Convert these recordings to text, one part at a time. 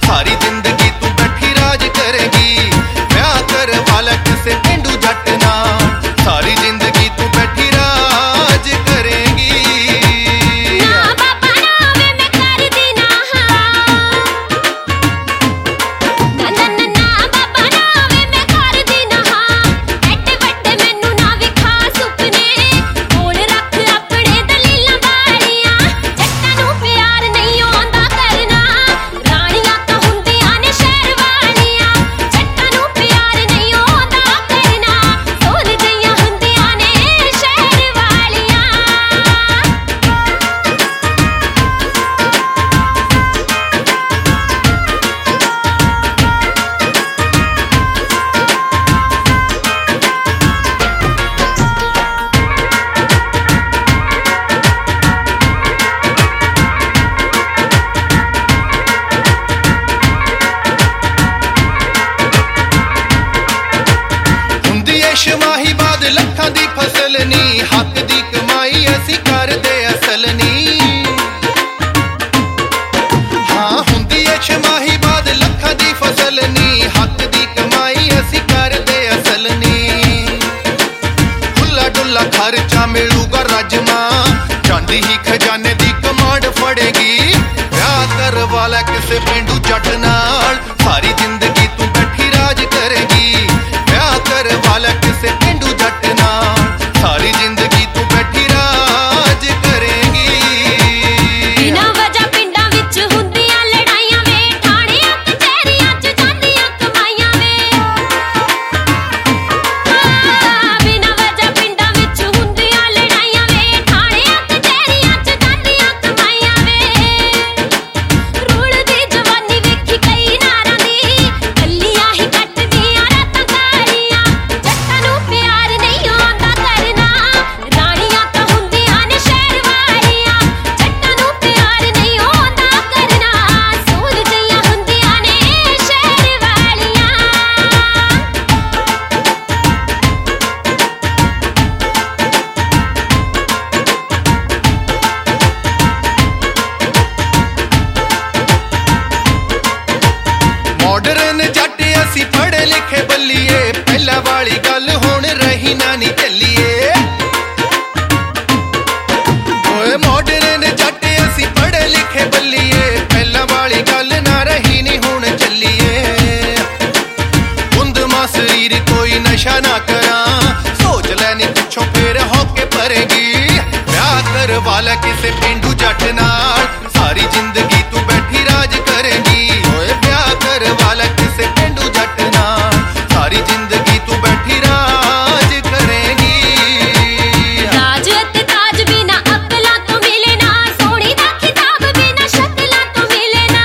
सारी जिंदगी तू बैठी राज करेगी, ब्याह कर वाला किसे पेंडू जट नाल, सारी जिंदगी तू बैठी राज करेगी। ना बाबा ना वे मैं कर दी ना ना ना ना ना बाबा ना वे मैं कर दी ना एडे वड्डे मैनू ना विखा सुपने, कोल रख अपने दलीलां वालियां, जट्टां नूं प्यार नहीं आउंदा करना, राणियां तां हुंदियां ने शहर वालियां, जट्टां नूं प्यार नहीं आउंदा करना, सोल जइयां हुंदियां ने शहर वालियां। हुंदी ऐ शमाही बाद लखां दी फसल नी, हक दी कमाई असी करदे असल नी। हाँ हुंदी ऐ शमाही बाद लखां दी फसल नी, हक दी कमाई असी करदे असल नी। खुला डुला खर्चा मिलूगा रजमा, चांदी ही खजाने दी कमांड फड़ेगी, ब्याह कर वाला किसे पेंडू जट नाल, सारी जिंदगी तू बैठी राज करेगी, ब्याह कर वाला किसे पेंडू जट नाल, सारी जिंदगी तू बैठी राज करेगी। बिना वजह पिंडां विच हुंदियां लड़ाइयां वे, ठाणियां कचहरियां च जांदियां कमाइयां वे। बिना वजह पिंडां विच हुंदियां लड़ाइयां वे, ठाणियां कचहरियां च जांदियां कमाइयां वे। रुलदी जवानी वेखी कई नारां दी, गल्लियां ही कटदियां रातां कालियां, जट्टां नूं प्यार नहीं आउंदा करना, राणियां तां हुंदियां ने शहर वालियां, जट्टां नूं प्यार नहीं आउंदा करना, सोल जइयां हुंदियां ने शहर वालियां। मॉडर्न जट असी पढ़े लिखे बल्लीए, पहला वाली गल हुण रही ना नी चलिए। ओए मॉडर्न जट असी पढ़े लिखे बल्लीए, पहला वाली गल ना रही नी हुण चलिए। उंदमा शरीर कोई नशा ना करा, सोच लैनी पिछों फिर होके परेगी, ब्याह कर वाला किसे पेंडू जट नाल, सारी जिंदगी तू बैठी राज करेगी। ओए ब्याह कर वाला किसे पेंडू जट नाल, सारी जिंदगी तू बैठी राज करेगी। राज अते ताज बिना अकलां तो मिले ना, सोहणी दा खिताब बिना शक्लां तो मिले ना।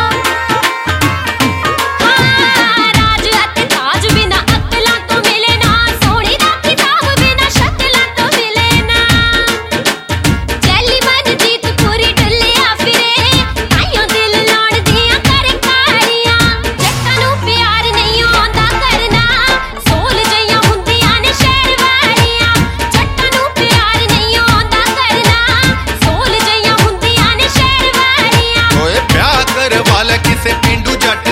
राज अते ताज बिना अकलां तो मिले ना, सोहणी दा खिताब बिना शक्लां तो मिले ना। जैली मन जीत पूरी डुल्लिया फिरे, ताइयों दिल लाउण दियां कर कालियां, जट्टां नूं प्यार नहीं आउंदा करना, सोल जइयां हुंदियां ने शहर वालियां, जट्टां नूं प्यार नहीं आउंदा करना, सोल जइयां हुंदियां ने शहर वालियां। ओए ब्याह कर वाला किसे पेंडू जट